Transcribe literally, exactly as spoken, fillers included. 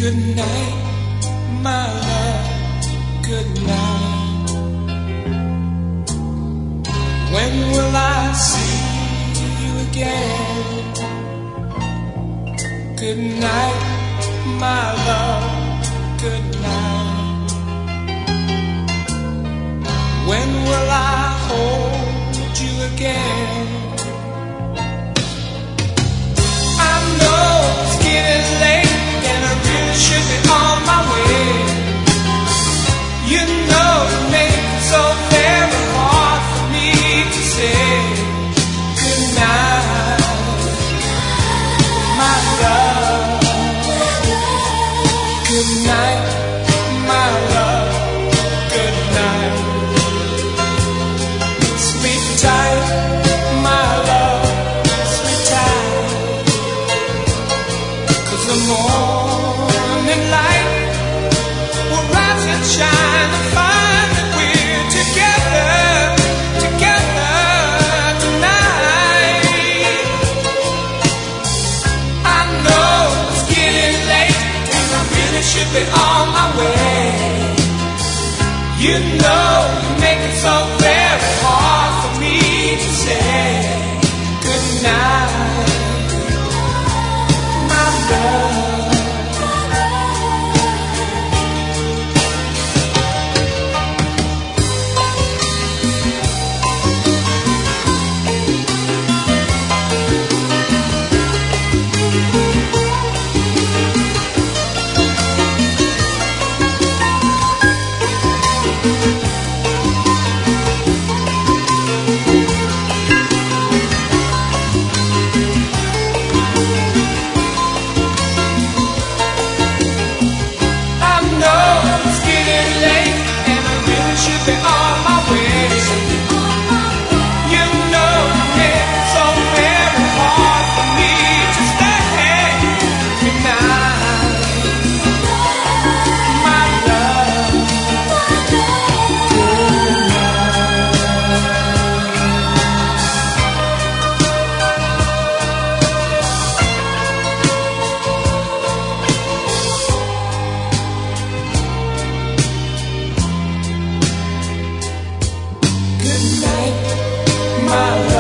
Good night, my love, good night. When will I see you again? Good night, my love, good night. When will I hold you again? I know it's getting late and I really should be on my way. You know you make it so very hard for me to say good night, my love. Good night, my love. Good night. Sleep tight, my love. Sleep tight. 'Cause the morning light will rise and shine and find that we're together, together tonight. I know it's getting late and I really should be on my way. You know you make it so very hard for me to say good night, my love. Be on my way. You know you make it so very hard for me to stay tonight, my love. Good night, my love.